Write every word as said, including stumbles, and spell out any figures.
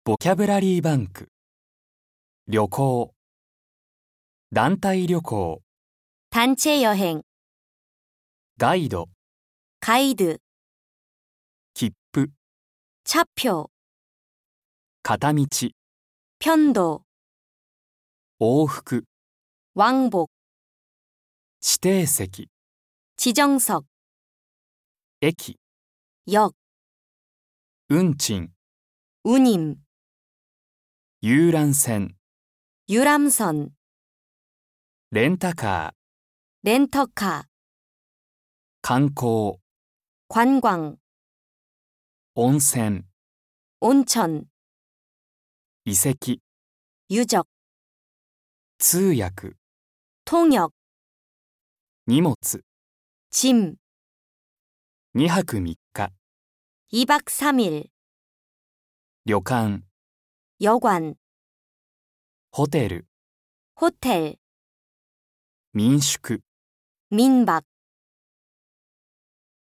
ボキャブラリーバンク。旅行。団体旅行。 단체 여행, ガイド。 가이드, 切符。 차표, 片道。 편도, 往復。 왕복, 指定席。 지정석, 駅。 역, 運賃。 운임, 遊覧船。 유람선, レンタカー。 렌터카, 観光。 관광, 温泉。 온천, 遺跡。 유적, 通訳。 통역, 荷物。 짐, にはくみっか。 이박 삼일, 旅館。 여관, ホテル。 호텔, 民宿。 민박,